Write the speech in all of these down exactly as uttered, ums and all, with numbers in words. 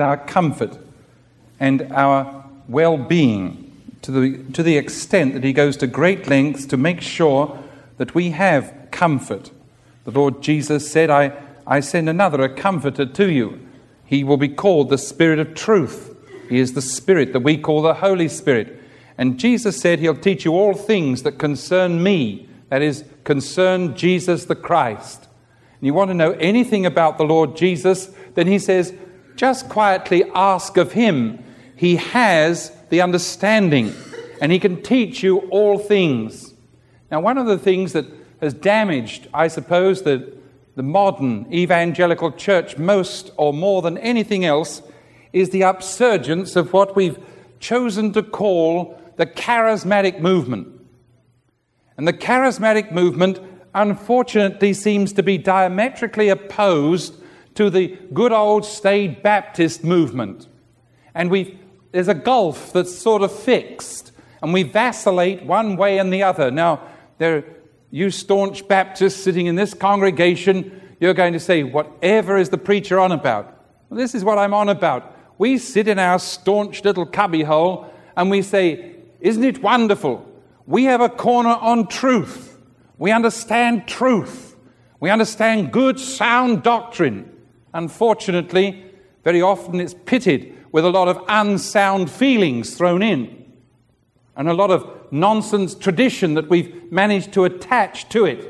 our comfort and our well-being to the, to the extent that he goes to great lengths to make sure that we have comfort. The Lord Jesus said, I, I send another, a comforter to you. He will be called the Spirit of Truth. He is the Spirit that we call the Holy Spirit. And Jesus said he'll teach you all things that concern me, that is, concern Jesus the Christ. And you want to know anything about the Lord Jesus, then he says, just quietly ask of him. He has the understanding, and he can teach you all things. Now, one of the things that has damaged, I suppose, the, the modern evangelical church most or more than anything else is the upsurgence of what we've chosen to call the charismatic movement. And the charismatic movement, unfortunately, seems to be diametrically opposed to the good old staid Baptist movement. And we've, there's a gulf that's sort of fixed, and we vacillate one way and the other. Now, there, you staunch Baptists sitting in this congregation, you're going to say, whatever is the preacher on about? Well, this is what I'm on about. We sit in our staunch little cubbyhole and we say, isn't it wonderful? We have a corner on truth. We understand truth. We understand good, sound doctrine. Unfortunately, very often it's pitted with a lot of unsound feelings thrown in and a lot of nonsense tradition that we've managed to attach to it.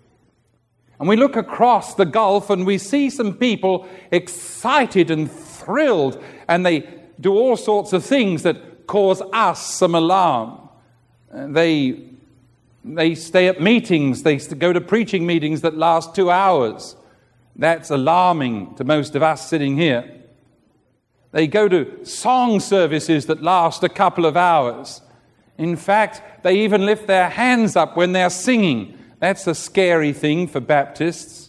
And we look across the gulf and we see some people excited and thrilled, and they do all sorts of things that cause us some alarm. They, they stay at meetings, they go to preaching meetings that last two hours. That's alarming to most of us sitting here. They go to song services that last a couple of hours. In fact, they even lift their hands up when they're singing. That's a scary thing for Baptists.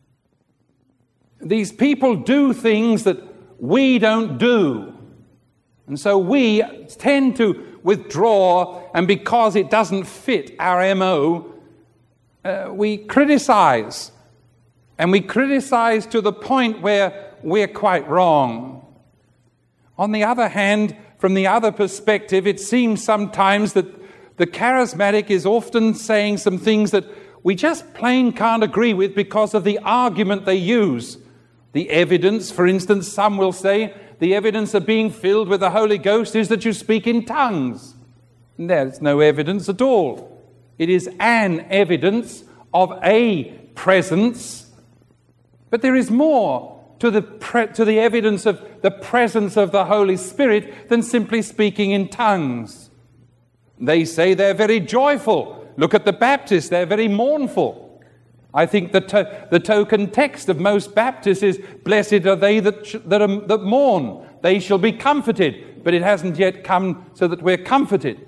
These people do things that we don't do. And so we tend to withdraw, and because it doesn't fit our M O, uh, we criticize. And we criticize to the point where we're quite wrong. On the other hand, from the other perspective, it seems sometimes that the charismatic is often saying some things that we just plain can't agree with because of the argument they use. The evidence, for instance, some will say, the evidence of being filled with the Holy Ghost is that you speak in tongues. And there's no evidence at all. It is an evidence of a presence, but there is more to the pre- to the evidence of the presence of the Holy Spirit than simply speaking in tongues. They say they're very joyful. Look at the Baptists, they're very mournful. I think the, to- the token text of most Baptists is, blessed are they that, sh- that, are, that mourn, they shall be comforted. But it hasn't yet come so that we're comforted.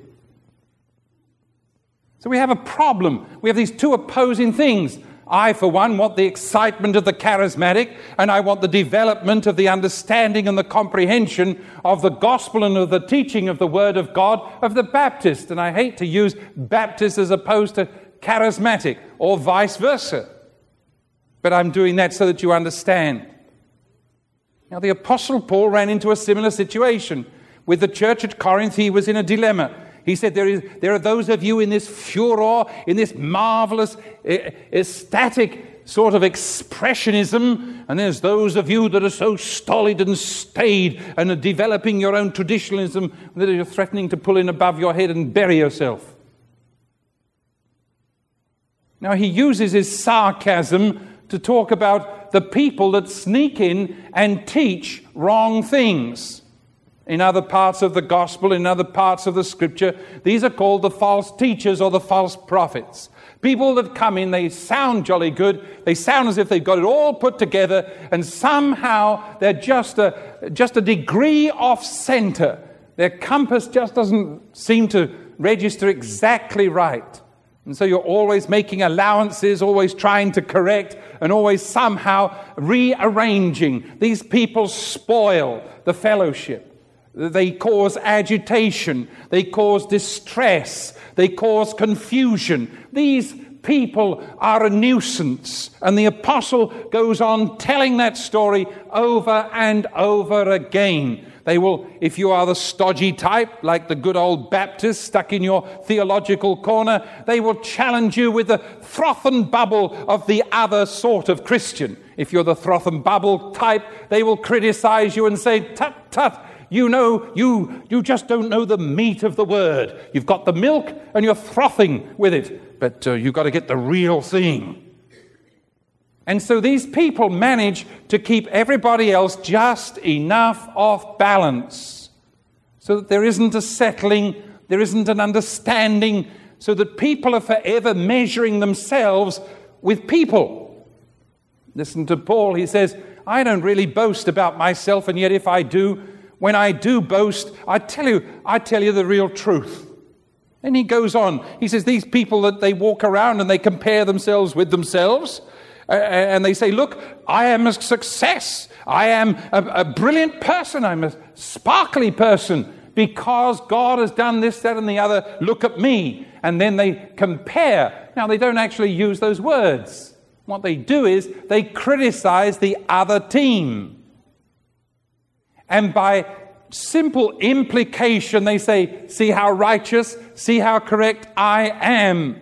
So we have a problem. We have these two opposing things. I, for one, want the excitement of the charismatic, and I want the development of the understanding and the comprehension of the gospel and of the teaching of the Word of God of the Baptist. And I hate to use Baptist as opposed to charismatic, or vice versa. But I'm doing that so that you understand. Now, the Apostle Paul ran into a similar situation. With the church at Corinth, he was in a dilemma. He said, there, is, there are those of you in this furor, in this marvelous, ecstatic sort of expressionism, and there's those of you that are so stolid and staid and are developing your own traditionalism that you're threatening to pull in above your head and bury yourself. Now, he uses his sarcasm to talk about the people that sneak in and teach wrong things. In other parts of the gospel, in other parts of the scripture, these are called the false teachers or the false prophets. People that come in, they sound jolly good, they sound as if they've got it all put together, and somehow they're just a, just a degree off center. Their compass just doesn't seem to register exactly right. And so you're always making allowances, always trying to correct, and always somehow rearranging. These people spoil the fellowship. They cause agitation. They cause distress. They cause confusion. These people are a nuisance. And the apostle goes on telling that story over and over again. They will, if you are the stodgy type, like the good old Baptist stuck in your theological corner, they will challenge you with the froth and bubble of the other sort of Christian. If you're the froth and bubble type, they will criticize you and say, tut, tut, you know, you, you just don't know the meat of the word. You've got the milk and you're frothing with it, but uh, you've got to get the real thing. And so these people manage to keep everybody else just enough off balance so that there isn't a settling, there isn't an understanding, so that people are forever measuring themselves with people. Listen to Paul. He says, I don't really boast about myself, and yet if I do, when I do boast, I tell you, I tell you the real truth. And he goes on. He says, these people that they walk around and they compare themselves with themselves, Uh, and they say, look, I am a success. I am a, a brilliant person. I'm a sparkly person because God has done this, that, and the other. Look at me. And then they compare. Now, they don't actually use those words. What they do is they criticize the other team. And by simple implication, they say, see how righteous, see how correct I am.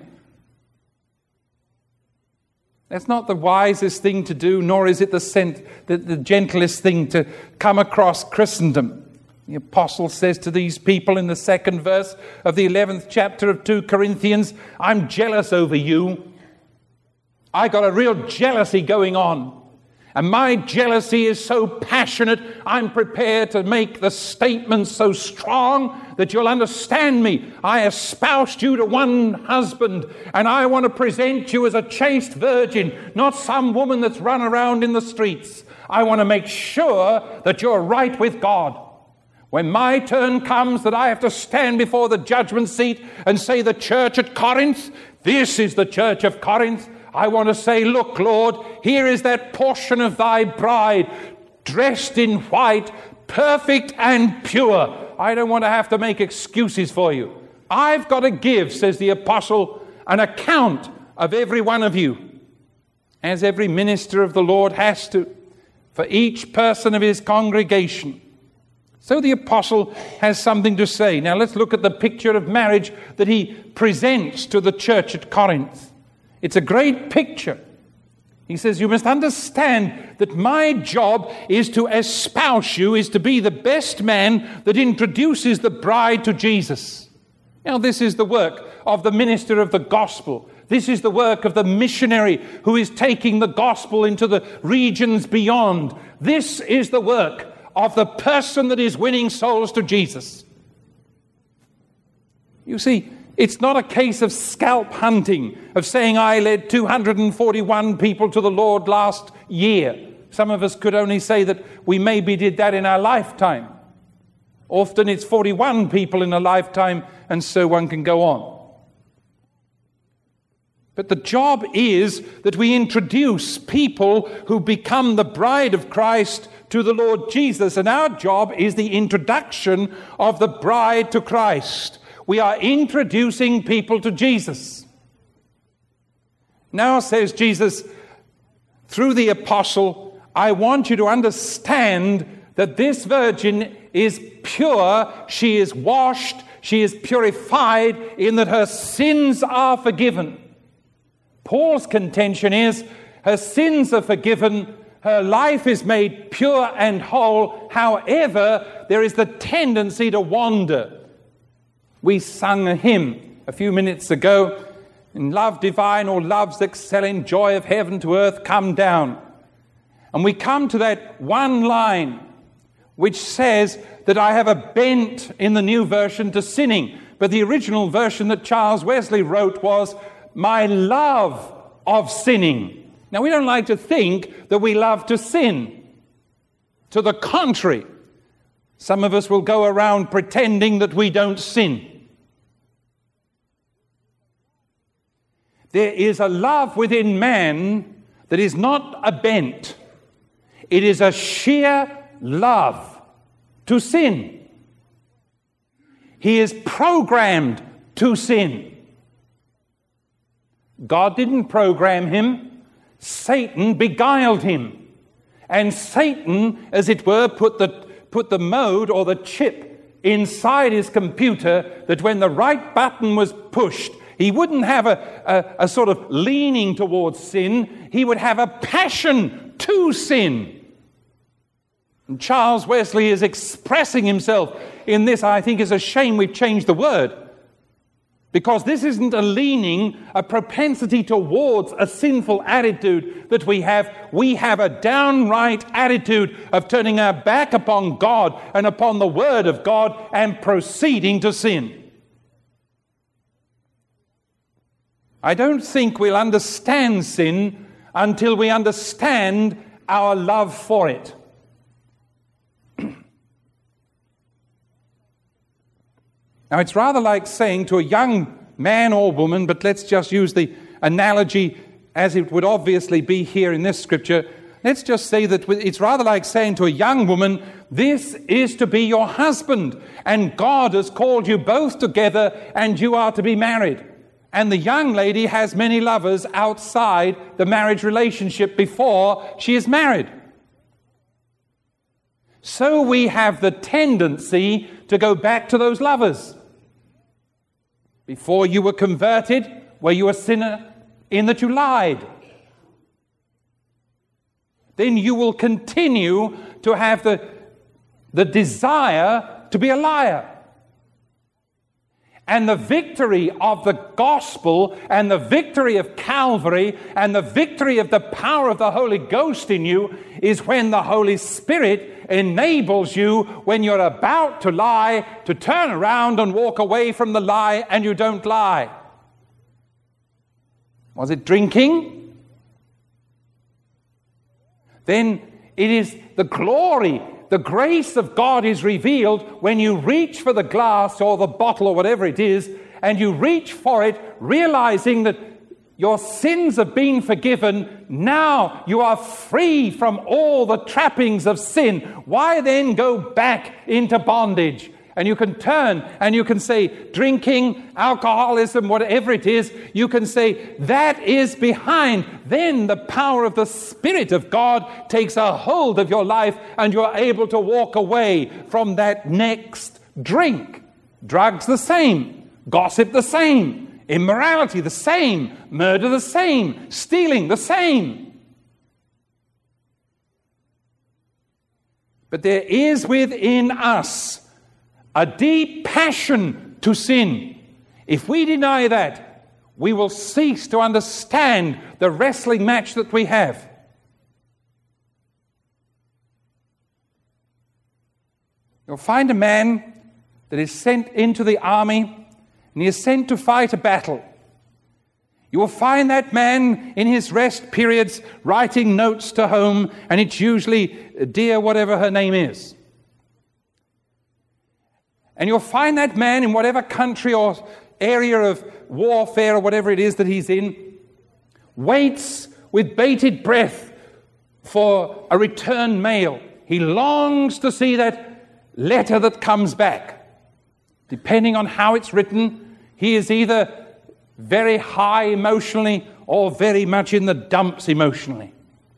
That's not the wisest thing to do, nor is it the, cent- the, the gentlest thing to come across Christendom. The apostle says to these people in the second verse of the eleventh chapter of Second Corinthians, I'm jealous over you. I got a real jealousy going on. And my jealousy is so passionate, I'm prepared to make the statement so strong that you'll understand me. I espoused you to one husband, and I want to present you as a chaste virgin, not some woman that's run around in the streets. I want to make sure that you're right with God. When my turn comes that I have to stand before the judgment seat and say the church at Corinth, this is the church of Corinth, I want to say, look, Lord, here is that portion of thy bride, dressed in white, perfect and pure. I don't want to have to make excuses for you. I've got to give, says the apostle, an account of every one of you, as every minister of the Lord has to, for each person of his congregation. So the apostle has something to say. Now let's look at the picture of marriage that he presents to the church at Corinth. It's a great picture. He says, you must understand that my job is to espouse you, is to be the best man that introduces the bride to Jesus. Now, this is the work of the minister of the gospel. This is the work of the missionary who is taking the gospel into the regions beyond. This is the work of the person that is winning souls to Jesus. You see, it's not a case of scalp hunting, of saying I led two hundred forty-one people to the Lord last year. Some of us could only say that we maybe did that in our lifetime. Often it's forty-one people in a lifetime, and so one can go on. But the job is that we introduce people who become the bride of Christ to the Lord Jesus, and our job is the introduction of the bride to Christ. We are introducing people to Jesus. Now, says Jesus, through the apostle, I want you to understand that this virgin is pure, she is washed, she is purified in that her sins are forgiven. Paul's contention is her sins are forgiven, her life is made pure and whole. However, there is the tendency to wander. We sung a hymn a few minutes ago, in love divine, or love's excelling joy of heaven to earth come down. And we come to that one line which says that I have a bent in the new version to sinning. But the original version that Charles Wesley wrote was, my love of sinning. Now, we don't like to think that we love to sin. To the contrary, some of us will go around pretending that we don't sin. There is a love within man that is not a bent. It is a sheer love to sin. He is programmed to sin. God didn't program him. Satan beguiled him. And Satan, as it were, put the, put the mode or the chip inside his computer that when the right button was pushed, he wouldn't have a, a, a sort of leaning towards sin. He would have a passion to sin. And Charles Wesley is expressing himself in this. I think it's a shame we've changed the word. Because this isn't a leaning, a propensity towards a sinful attitude that we have. We have a downright attitude of turning our back upon God and upon the Word of God and proceeding to sin. I don't think we'll understand sin until we understand our love for it. Now, it's rather like saying to a young man or woman, but let's just use the analogy as it would obviously be here in this scripture. Let's just say that it's rather like saying to a young woman, this is to be your husband, and God has called you both together, and you are to be married. And the young lady has many lovers outside the marriage relationship before she is married. So we have the tendency to go back to those lovers. Before you were converted, were you a sinner in that you lied? Then you will continue to have the, the desire to be a liar. And the victory of the gospel and the victory of Calvary and the victory of the power of the Holy Ghost in you is when the Holy Spirit enables you, when you're about to lie, to turn around and walk away from the lie, and you don't lie. Was it drinking? Then it is the glory, the grace of God is revealed when you reach for the glass or the bottle or whatever it is, and you reach for it realizing that your sins have been forgiven. Now you are free from all the trappings of sin. Why then go back into bondage? And you can turn and you can say, drinking, alcoholism, whatever it is, you can say, that is behind. Then the power of the Spirit of God takes a hold of your life and you're able to walk away from that next drink. Drugs the same. Gossip the same. Immorality the same. Murder the same. Stealing the same. But there is within us a deep passion to sin. If we deny that, we will cease to understand the wrestling match that we have. You'll find a man that is sent into the army and he is sent to fight a battle. You will find that man in his rest periods writing notes to home, and it's usually dear whatever her name is. And you'll find that man in whatever country or area of warfare or whatever it is that he's in, waits with bated breath for a return mail. He longs to see that letter that comes back. Depending on how it's written, he is either very high emotionally or very much in the dumps emotionally.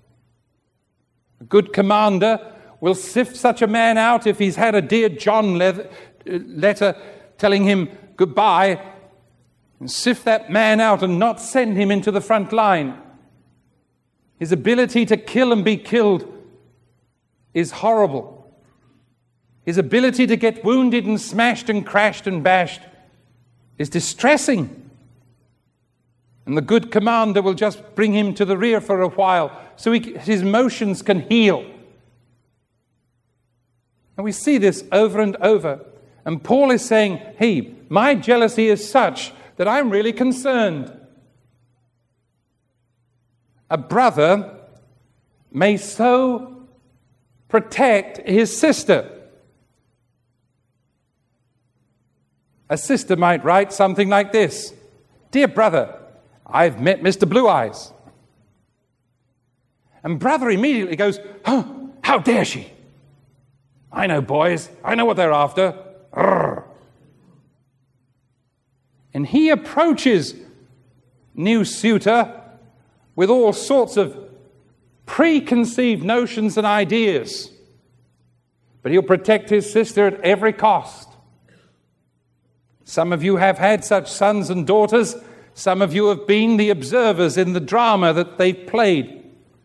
A good commander will sift such a man out if he's had a Dear John letter, letter telling him goodbye, and sift that man out and not send him into the front line. His ability to kill and be killed is horrible. His ability to get wounded and smashed and crashed and bashed is distressing. And the good commander will just bring him to the rear for a while so he, his emotions can heal. And we see this over and over. And Paul is saying, hey, my jealousy is such that I'm really concerned. A brother may so protect his sister. A sister might write something like this: Dear brother, I've met Mister Blue Eyes. And brother immediately goes, oh, how dare she? I know boys. I know what they're after. Arrgh. And he approaches new suitor with all sorts of preconceived notions and ideas. But he'll protect his sister at every cost. Some of you have had such sons and daughters. Some of you have been the observers in the drama that they've played.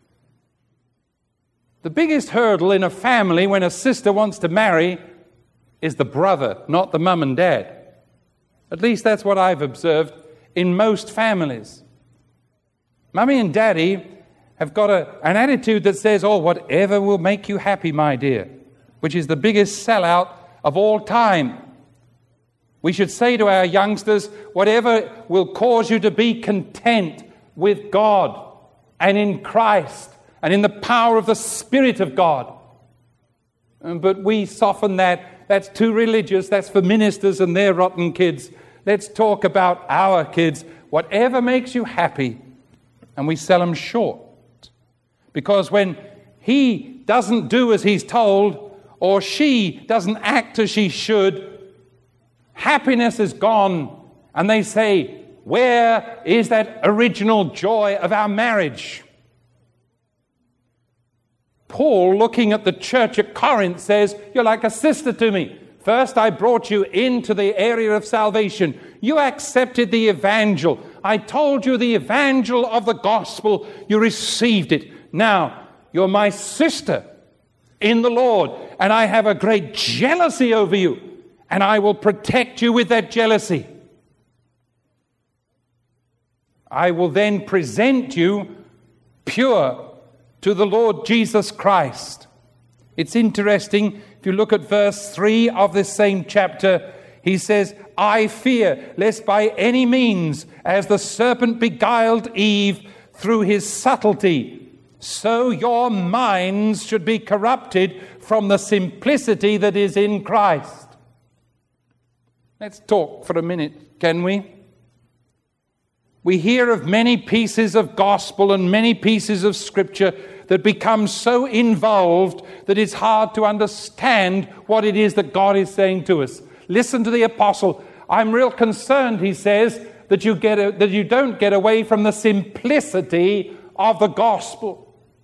The biggest hurdle in a family when a sister wants to marry is the brother, not the mum and dad. At least that's what I've observed in most families. Mummy and daddy have got a, an attitude that says, oh, whatever will make you happy, my dear, which is the biggest sellout of all time. We should say to our youngsters, whatever will cause you to be content with God and in Christ and in the power of the Spirit of God. But we soften that. That's too religious. That's for ministers and their rotten kids. Let's talk about our kids. Whatever makes you happy. And we sell them short. Because when he doesn't do as he's told, or she doesn't act as she should, happiness is gone. And they say, where is that original joy of our marriage? Paul, looking at the church at Corinth, says, you're like a sister to me. First, I brought you into the area of salvation. You accepted the evangel. I told you the evangel of the gospel. You received it. Now, you're my sister in the Lord, and I have a great jealousy over you, and I will protect you with that jealousy. I will then present you pure to the Lord Jesus Christ. It's interesting, if you look at verse three of this same chapter, he says, I fear lest by any means, as the serpent beguiled Eve through his subtlety, so your minds should be corrupted from the simplicity that is in Christ. Let's talk for a minute, can we? We hear of many pieces of gospel and many pieces of scripture that become so involved that it's hard to understand what it is that God is saying to us. Listen to the apostle. I'm real concerned, he says, that you get a, that you don't get away from the simplicity of the gospel.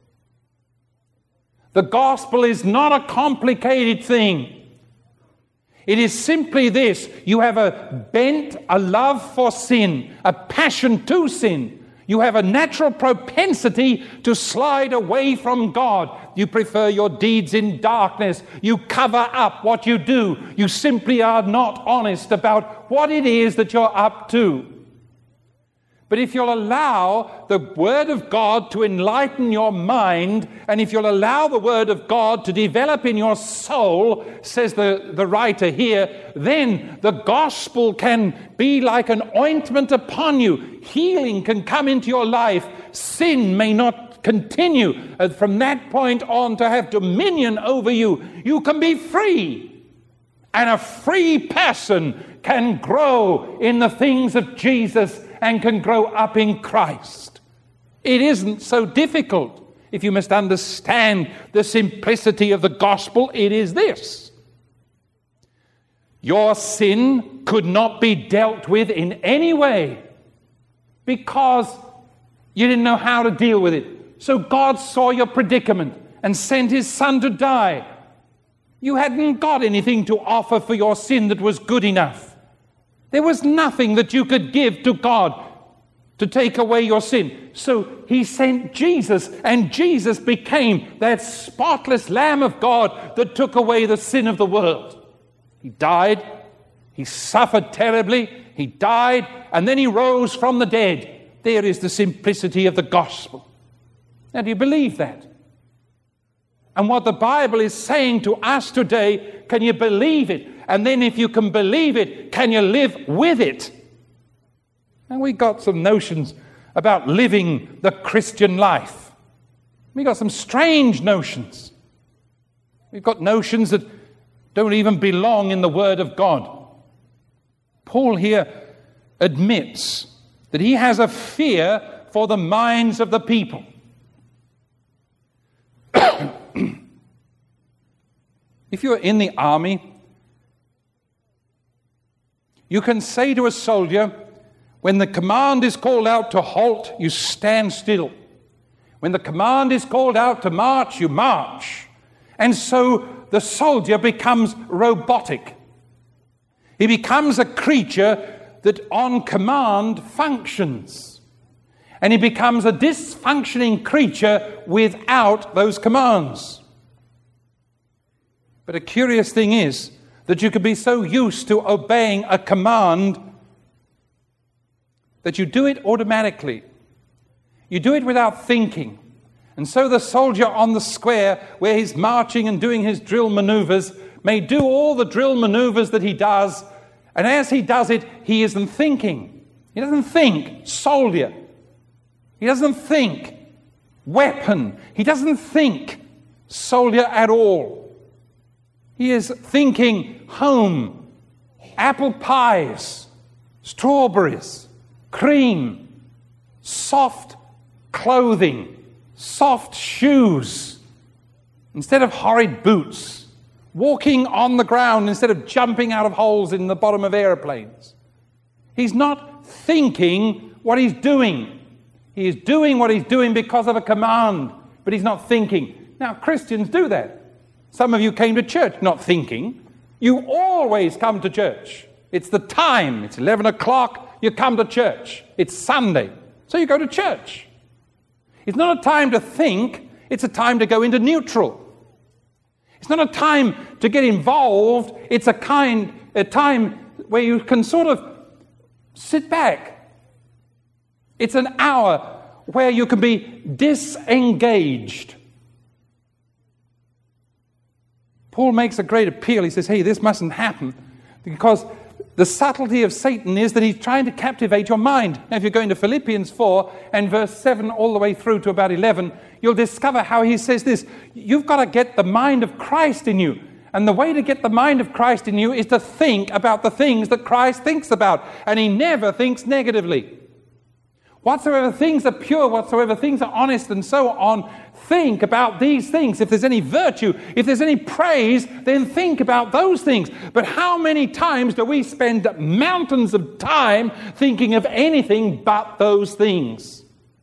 The gospel is not a complicated thing. It is simply this. You have a bent, a love for sin, a passion to sin. You have a natural propensity to slide away from God. You prefer your deeds in darkness. You cover up what you do. You simply are not honest about what it is that you're up to. But if you'll allow the Word of God to enlighten your mind, and if you'll allow the Word of God to develop in your soul, says the, the writer here, then the gospel can be like an ointment upon you. Healing can come into your life. Sin may not continue. And from that point on to have dominion over you. You can be free. And a free person can grow in the things of Jesus and can grow up in Christ. It isn't so difficult. If you must understand the simplicity of the gospel, it is this. Your sin could not be dealt with in any way because you didn't know how to deal with it. So God saw your predicament and sent his son to die. You hadn't got anything to offer for your sin that was good enough. There was nothing that you could give to God to take away your sin. So he sent Jesus, and Jesus became that spotless Lamb of God that took away the sin of the world. He died, he suffered terribly, he died, and then he rose from the dead. There is the simplicity of the gospel. Now, do you believe that? And what the Bible is saying to us today, can you believe it? And then if you can believe it, can you live with it? And we got some notions about living the Christian life. We got some strange notions. We've got notions that don't even belong in the Word of God. Paul here admits that he has a fear for the minds of the people. If you're in the army, you can say to a soldier, When the command is called out to halt, you stand still. When the command is called out to march, you march. And so the soldier becomes robotic. He becomes a creature that on command functions. And he becomes a dysfunctioning creature without those commands. But a curious thing is that you could be so used to obeying a command that you do it automatically. You do it without thinking. And so the soldier on the square, where he's marching and doing his drill maneuvers, may do all the drill maneuvers that he does, and as he does it, he isn't thinking. He doesn't think soldier. He doesn't think weapon. He doesn't think soldier at all. He is thinking home, apple pies, strawberries, cream, soft clothing, soft shoes, instead of horrid boots, walking on the ground instead of jumping out of holes in the bottom of airplanes. He's not thinking what he's doing. He is doing what he's doing because of a command, but he's not thinking. Now, Christians do that. Some of you came to church not thinking. You always come to church. It's the time. It's eleven o'clock. You come to church. It's Sunday. So you go to church. It's not a time to think. It's a time to go into neutral. It's not a time to get involved. It's a kind, a time where you can sort of sit back. It's an hour where you can be disengaged. Paul makes a great appeal. He says, hey, this mustn't happen because the subtlety of Satan is that he's trying to captivate your mind. Now, if you're going to Philippians four and verse seven all the way through to about eleven, you'll discover how he says this. You've got to get the mind of Christ in you. And the way to get the mind of Christ in you is to think about the things that Christ thinks about. And he never thinks negatively. Whatsoever things are pure, whatsoever things are honest, and so on, think about these things. If there's any virtue, if there's any praise, then think about those things. But how many times do we spend mountains of time thinking of anything but those things?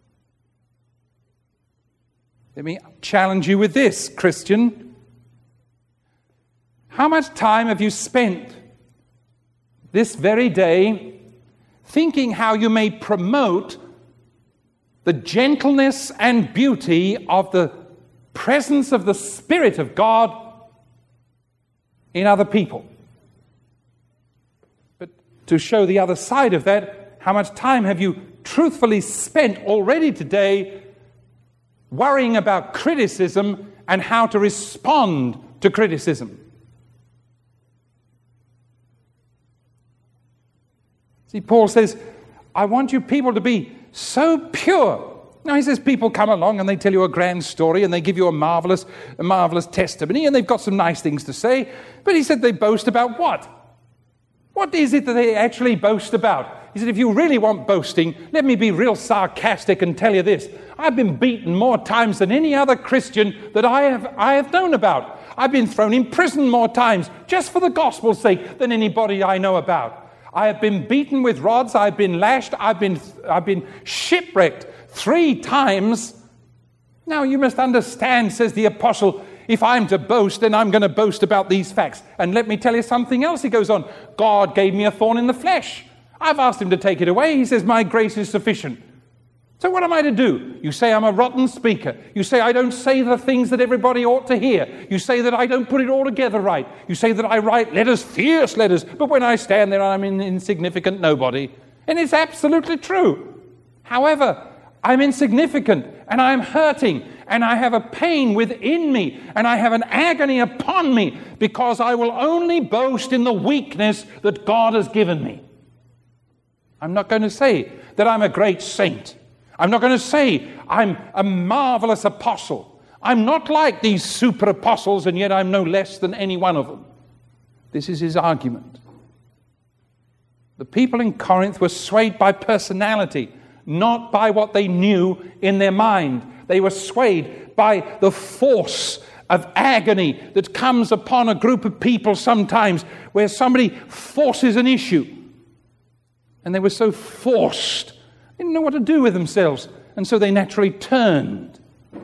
Let me challenge you with this, Christian. How much time have you spent this very day thinking how you may promote the gentleness and beauty of the presence of the Spirit of God in other people? But to show the other side of that, how much time have you truthfully spent already today worrying about criticism and how to respond to criticism? See, Paul says, I want you people to be so pure. Now, he says people come along and they tell you a grand story and they give you a marvelous, a marvelous testimony and they've got some nice things to say. But he said they boast about what? What is it that they actually boast about? He said, if you really want boasting, let me be real sarcastic and tell you this. I've been beaten more times than any other Christian that I have, I have known about. I've been thrown in prison more times just for the gospel's sake than anybody I know about. I have been beaten with rods, I've been lashed, I've been, I've been shipwrecked three times. Now you must understand, says the apostle, if I'm to boast, then I'm going to boast about these facts. And let me tell you something else, he goes on. God gave me a thorn in the flesh. I've asked him to take it away. He says, my grace is sufficient. So what am I to do? You say I'm a rotten speaker. You say I don't say the things that everybody ought to hear. You say that I don't put it all together right. You say that I write letters, fierce letters, but when I stand there I'm an insignificant nobody. And it's absolutely true. However, I'm insignificant and I'm hurting and I have a pain within me and I have an agony upon me because I will only boast in the weakness that God has given me. I'm not going to say that I'm a great saint. I'm not going to say I'm a marvelous apostle. I'm not like these super apostles, and yet I'm no less than any one of them. This is his argument. The people in Corinth were swayed by personality, not by what they knew in their mind. They were swayed by the force of agony that comes upon a group of people sometimes, where somebody forces an issue. And they were so forced. They didn't know what to do with themselves. And so they naturally turned.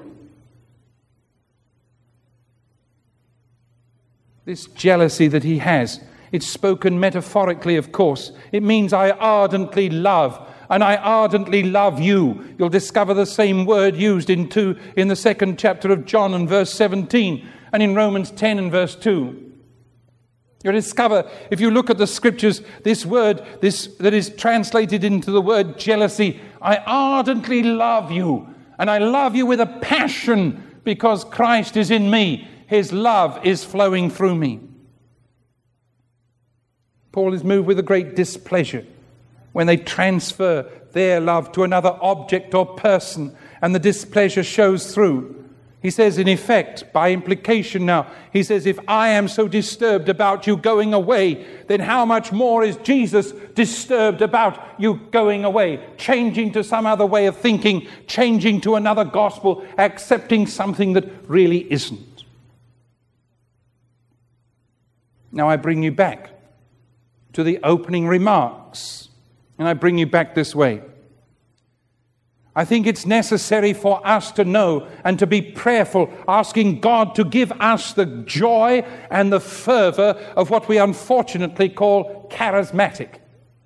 This jealousy that he has, it's spoken metaphorically, of course. It means I ardently love, and I ardently love you. You'll discover the same word used in two in the second chapter of John and verse seventeen, and in Romans ten and verse two. You'll discover, if you look at the scriptures, this word this that is translated into the word jealousy. I ardently love you, and I love you with a passion because Christ is in me. His love is flowing through me. Paul is moved with a great displeasure when they transfer their love to another object or person, and the displeasure shows through. He says, in effect, by implication now, he says, if I am so disturbed about you going away, then how much more is Jesus disturbed about you going away, changing to some other way of thinking, changing to another gospel, accepting something that really isn't. Now I bring you back to the opening remarks, and I bring you back this way. I think it's necessary for us to know and to be prayerful, asking God to give us the joy and the fervor of what we unfortunately call charismatic.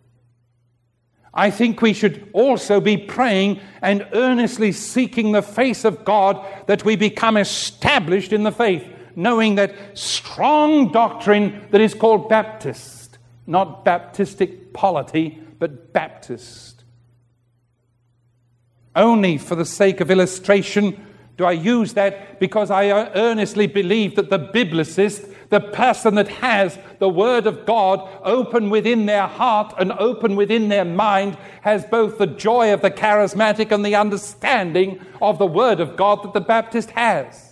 I think we should also be praying and earnestly seeking the face of God that we become established in the faith, knowing that strong doctrine that is called Baptist, not Baptistic polity, but Baptist. Only for the sake of illustration do I use that, because I earnestly believe that the biblicist, the person that has the Word of God open within their heart and open within their mind, has both the joy of the charismatic and the understanding of the Word of God that the Baptist has.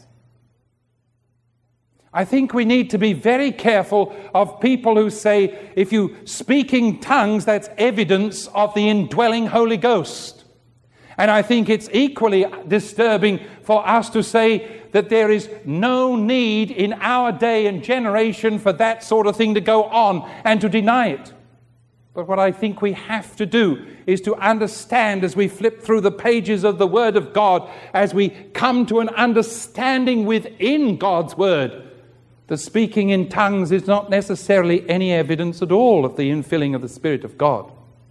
I think we need to be very careful of people who say, if you speak in tongues, that's evidence of the indwelling Holy Ghost. And I think it's equally disturbing for us to say that there is no need in our day and generation for that sort of thing to go on, and to deny it. But what I think we have to do is to understand, as we flip through the pages of the Word of God, as we come to an understanding within God's Word, the speaking in tongues is not necessarily any evidence at all of the infilling of the Spirit of God.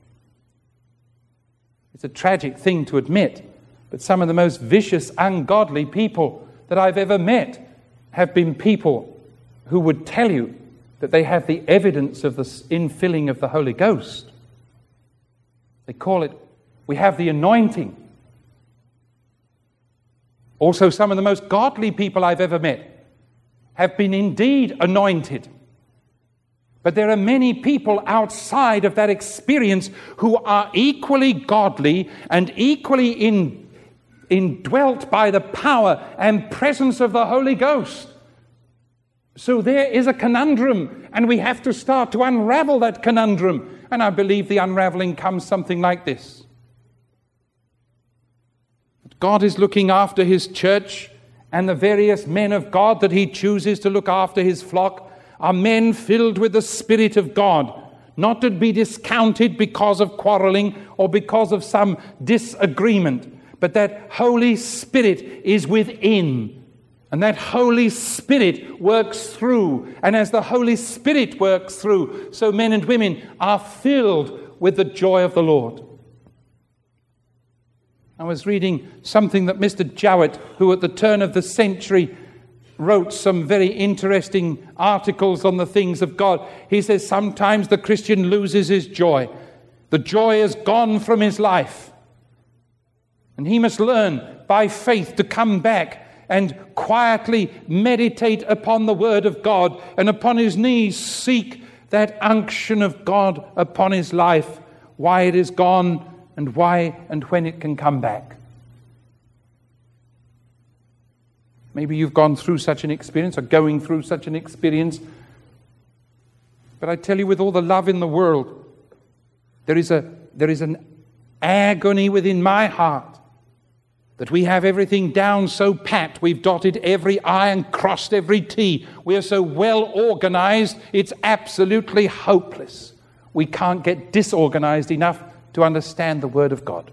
It's a tragic thing to admit, but some of the most vicious, ungodly people that I've ever met have been people who would tell you that they have the evidence of the infilling of the Holy Ghost. They call it, we have the anointing. Also, some of the most godly people I've ever met have been indeed anointed. But there are many people outside of that experience who are equally godly and equally in, indwelt by the power and presence of the Holy Ghost. So there is a conundrum, and we have to start to unravel that conundrum. And I believe the unraveling comes something like this. God is looking after His church, and the various men of God that He chooses to look after His flock are men filled with the Spirit of God, not to be discounted because of quarreling or because of some disagreement, but that Holy Spirit is within, and that Holy Spirit works through. And as the Holy Spirit works through, so men and women are filled with the joy of the Lord. I was reading something that Mister Jowett, who at the turn of the century wrote some very interesting articles on the things of God. He says sometimes the Christian loses his joy. The joy is gone from his life. And he must learn by faith to come back and quietly meditate upon the Word of God, and upon his knees seek that unction of God upon his life, why it is gone and why and when it can come back. Maybe you've gone through such an experience or going through such an experience. But I tell you, with all the love in the world, there is a there is an agony within my heart that we have everything down so pat. We've dotted every I and crossed every T. We are so well organized, it's absolutely hopeless. we can't get disorganized enough to understand the Word of God.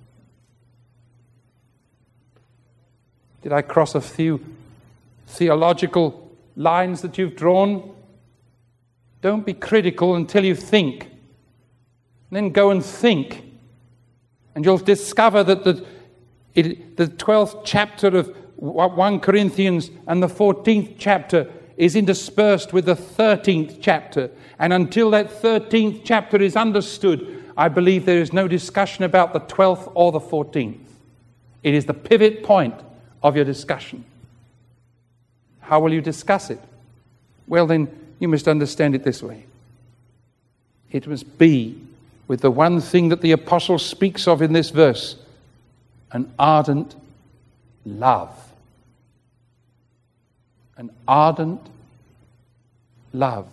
Did I cross a few theological lines that you've drawn? Don't be critical until you think. Then go and think. And you'll discover that the, it, the twelfth chapter of First Corinthians and the fourteenth chapter is interspersed with the thirteenth chapter. And until that thirteenth chapter is understood, I believe there is no discussion about the twelfth or the fourteenth. It is the pivot point of your discussion. How will you discuss it? Well, then, you must understand it this way. It must be with the one thing that the apostle speaks of in this verse, an ardent love. An ardent love.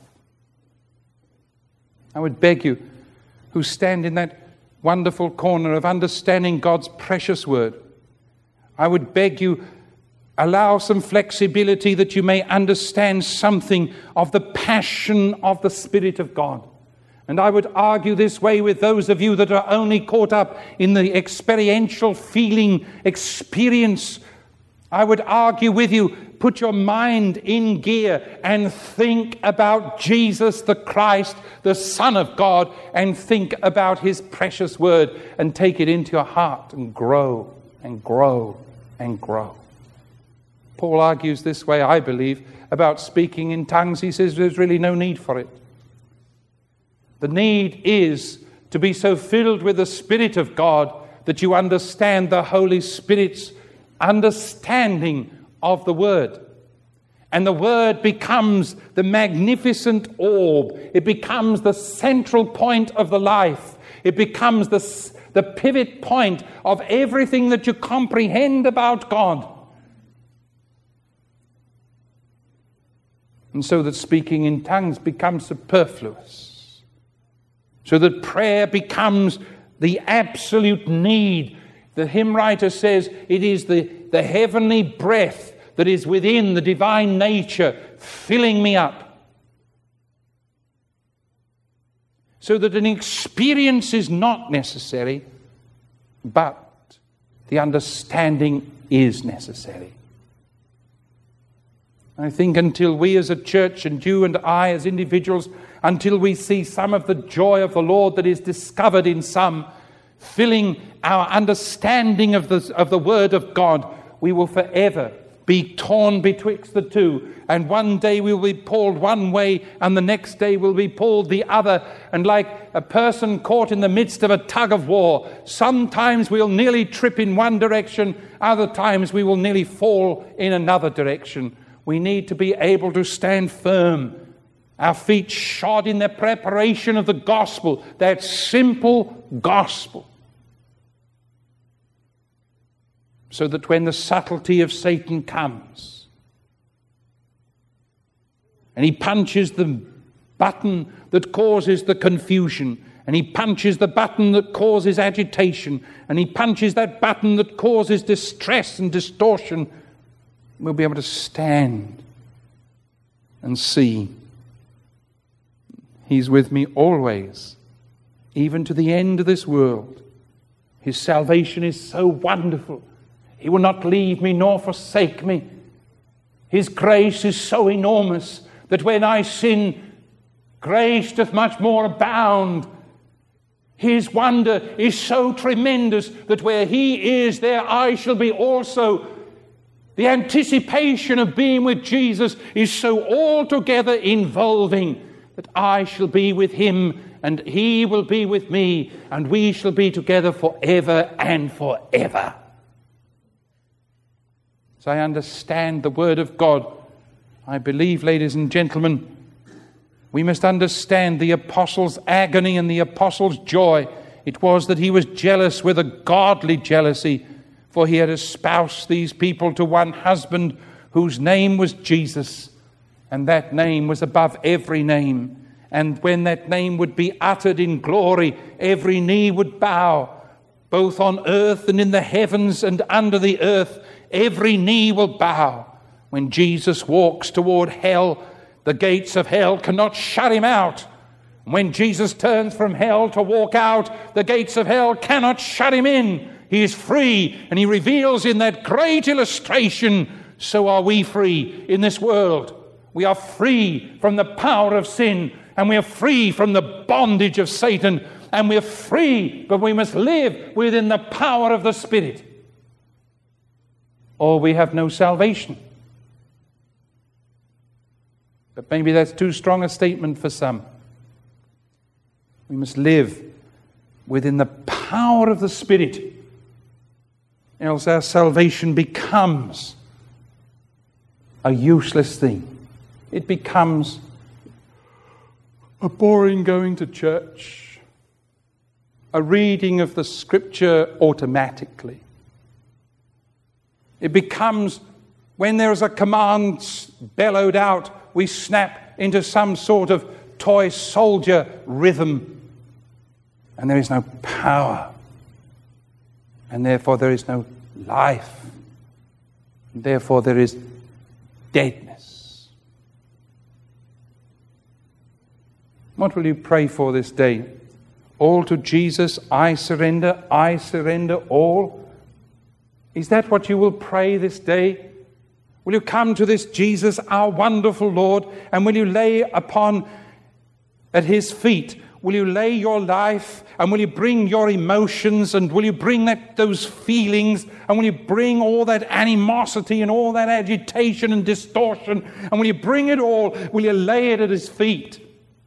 I would beg you, who stand in that wonderful corner of understanding God's precious word, I would beg you, allow some flexibility that you may understand something of the passion of the Spirit of God. And I would argue this way with those of you that are only caught up in the experiential feeling experience. I would argue with you, put your mind in gear and think about Jesus the Christ, the Son of God, and think about his precious word and take it into your heart and grow and grow and grow. Paul argues this way, I believe, about speaking in tongues. He says there's really no need for it. The need is to be so filled with the Spirit of God that you understand the Holy Spirit's understanding of the Word. And the Word becomes the magnificent orb. It becomes the central point of the life. It becomes the, the pivot point of everything that you comprehend about God. And so that speaking in tongues becomes superfluous. So that prayer becomes the absolute need. The hymn writer says it is the, the heavenly breath that is within the divine nature filling me up. So that an experience is not necessary, but the understanding is necessary. I think until we as a church, and you and I as individuals, until we see some of the joy of the Lord that is discovered in some, filling our understanding of the, of the Word of God, we will forever be torn betwixt the two. And one day we will be pulled one way, and the next day we'll be pulled the other. And like a person caught in the midst of a tug of war, sometimes we'll nearly trip in one direction, other times we will nearly fall in another direction. We need to be able to stand firm, our feet shod in the preparation of the gospel, that simple gospel. So that when the subtlety of Satan comes and he punches the button that causes the confusion, and he punches the button that causes agitation, and he punches that button that causes distress and distortion, we'll be able to stand and see he's with me always, even to the end of this world. His salvation is so wonderful. He will not leave me nor forsake me. His grace is so enormous that when I sin, grace doth much more abound. His wonder is so tremendous that where he is, there I shall be also. The anticipation of being with Jesus is so altogether involving that I shall be with him and he will be with me and we shall be together forever and forever. As I understand the Word of God, I believe, ladies and gentlemen, we must understand the apostle's agony and the apostle's joy. It was that he was jealous with a godly jealousy, for he had espoused these people to one husband whose name was Jesus, and that name was above every name. And when that name would be uttered in glory, every knee would bow, both on earth and in the heavens and under the earth. Every knee will bow. When Jesus walks toward hell, the gates of hell cannot shut him out. When Jesus turns from hell to walk out, the gates of hell cannot shut him in. He is free, and he reveals in that great illustration, so are we free in this world. We are free from the power of sin, and we are free from the bondage of Satan, and we are free, but we must live within the power of the Spirit, or we have no salvation. But maybe that's too strong a statement for some. We must live within the power of the Spirit, else our salvation becomes a useless thing. It becomes a boring going to church, a reading of the Scripture automatically. It becomes, when there is a command bellowed out, we snap into some sort of toy soldier rhythm, and there is no power, and therefore there is no life, and therefore there is deadness. What will you pray for this day? All to Jesus, I surrender, I surrender all. Is that what you will pray this day? Will you come to this Jesus, our wonderful Lord, and will you lay upon at his feet, will you lay your life, and will you bring your emotions, and will you bring that, those feelings, and will you bring all that animosity and all that agitation and distortion, and will you bring it all, will you lay it at his feet?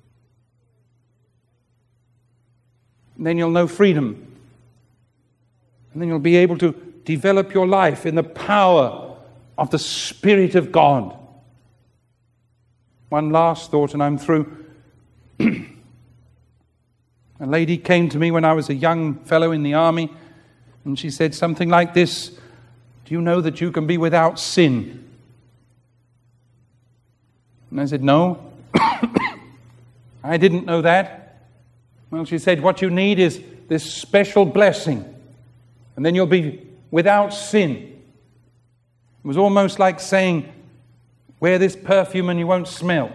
And then you'll know freedom. And then you'll be able to develop your life in the power of the Spirit of God. One last thought and I'm through. A lady came to me when I was a young fellow in the army, and she said something like this: do you know that you can be without sin? And I said, no. I didn't know that. Well, she said, what you need is this special blessing, and then you'll be without sin. It was almost like saying, wear this perfume and you won't smell.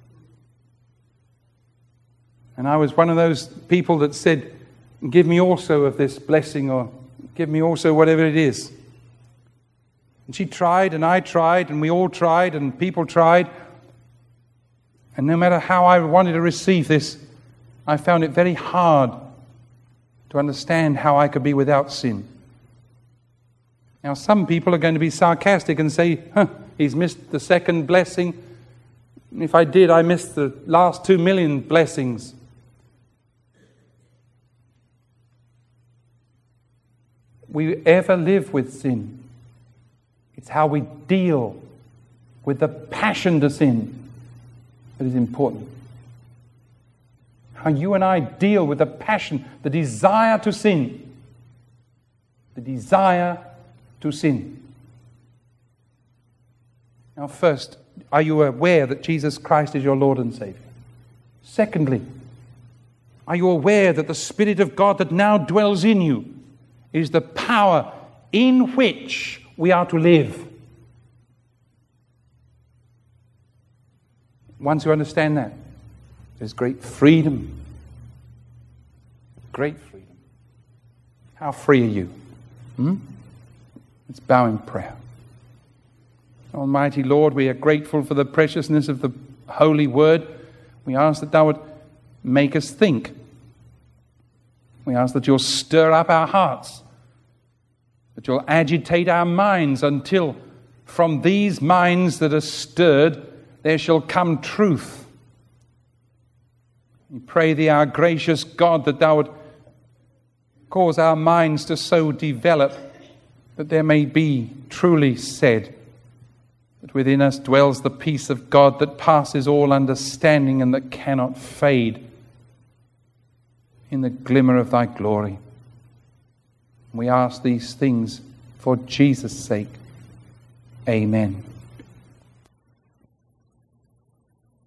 And I was one of those people that said, give me also of this blessing, or give me also whatever it is. And she tried, and I tried, and we all tried, and people tried. And no matter how I wanted to receive this, I found it very hard to understand how I could be without sin. Now, some people are going to be sarcastic and say, huh, he's missed the second blessing. If I did, I missed the last two million blessings. We ever live with sin. It's how we deal with the passion to sin that is important. How you and I deal with the passion, the desire to sin. The desire to sin. Now, first, are you aware that Jesus Christ is your Lord and Savior? Secondly, are you aware that the Spirit of God that now dwells in you is the power in which we are to live? Once you understand that, there's great freedom. Great freedom. How free are you? Hmm? Let's bow in prayer. Almighty Lord, we are grateful for the preciousness of the Holy Word. We ask that Thou would make us think. We ask that You'll stir up our hearts, that You'll agitate our minds until from these minds that are stirred there shall come truth. We pray Thee, our gracious God, that Thou would cause our minds to so develop that there may be truly said that within us dwells the peace of God that passes all understanding and that cannot fade in the glimmer of Thy glory. We ask these things for Jesus' sake. Amen.